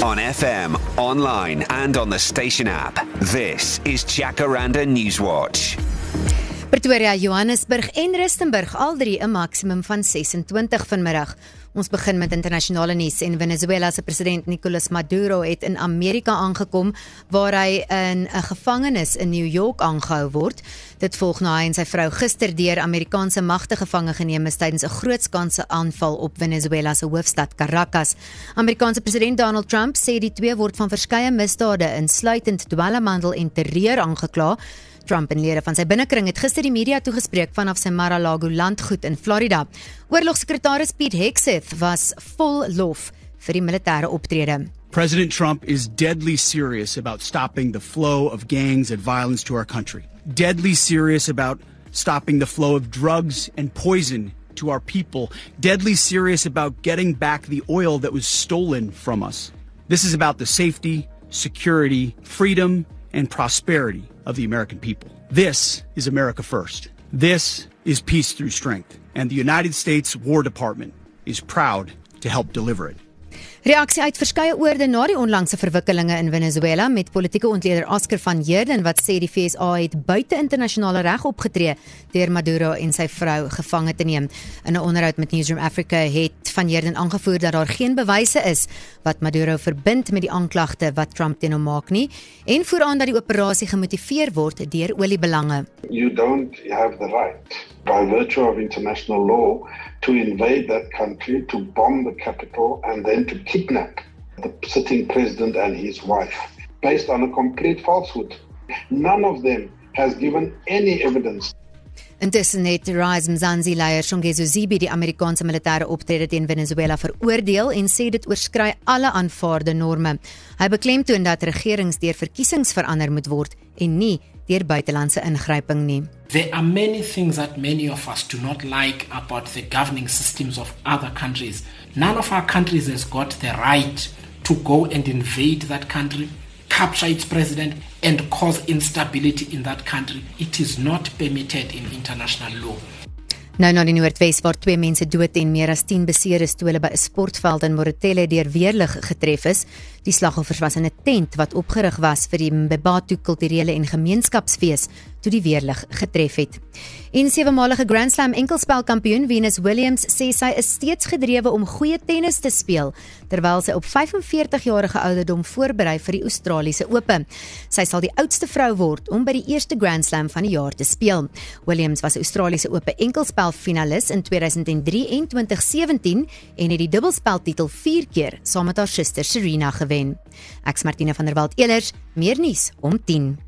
On FM, online and on the station app. This is Jacaranda Newswatch. Pretoria, Johannesburg en Rustenburg, al drie 'n maksimum van 26 vanmiddag. Ons begin met internasionale nuus en Venezuela se president Nicolas Maduro het in Amerika aangekom waar hy in 'n gevangenis in New York aangehou word. Dit volg na hy en sy vrou gister deur Amerikaanse magte gevange geneem is tydens 'n grootskaalse aanval op Venezuela se hoofstad Caracas. Amerikaanse president Donald Trump sê die twee word van verskeie misdade insluitend dwelmhandel en terreur aangekla. Trump en lede van sy binnekring het gister die media toegespreek vanaf sy Mar-a-Lago landgoed in Florida. Oorlogssekretaris Pete Hegseth was vol lof vir die militêre optrede. President Trump is deadly serious about stopping the flow of gangs and violence to our country. Deadly serious about stopping the flow of drugs and poison to our people. Deadly serious about getting back the oil that was stolen from us. This is about the safety, security, freedom, and prosperity of the American people. This is America first. This is peace through strength. And the United States War Department is proud to help deliver it. Reaksie uit verskeie oorde na die onlangse verwikkelinge in Venezuela met politieke ontleder Oscar van Heerden wat sê die VSA het buite internasionale reg opgetree deur Maduro en sy vrou gevange te neem. In 'n onderhoud met Newsroom Africa het van Heerden aangevoer dat daar geen bewyse is wat Maduro verbind met die aanklagte wat Trump teen hom maak nie en voer aan dat die operasie gemotiveer word deur oliebelange. You don't have the right by virtue of international law to invade that country, to bomb the capital and then to kidnap the sitting president and his wife based on a complete falsehood. None of them has given any evidence. Intussen het Rise Mzansi-leier Shongezo Zibi die Amerikaanse militêre optrede teen Venezuela veroordeel en sê dit oorskry alle aanvaarde norme. Hy beklemtoon dat regerings deur verkiesings verander moet word en nie deur buitelandse ingryping nie. There are many things that many of us do not like about the governing systems of other countries. None of our countries has got the right to go and invade that country, capture its president and cause instability in that country. It is not permitted in international law. Nou na die Noordwes waar 2 mense dood en meer as 10 beseer is toe hulle by 'n sportveld in Morotele deur weerlig getref is. Die slagoffers was in 'n tent wat opgerig was vir die Mbebatu kulturele en gemeenskapsfees toe die weerlig getref het. En 7-malige Grand Slam enkelspelkampioen Venus Williams sê sy is steeds gedrewe om goeie tennis te speel, terwyl sy op 45-jarige ouderdom voorberei vir die Australiese Ope. Sy sal die oudste vrou word om by die eerste Grand Slam van die jaar te speel. Williams was Australiese Ope enkelspelfinalis in 2003 en 2017 en het die dubbelspeltitel 4 keer saam met haar suster Serena gewen. Ek's Martina van der Walt Elers, meer nuus om 10.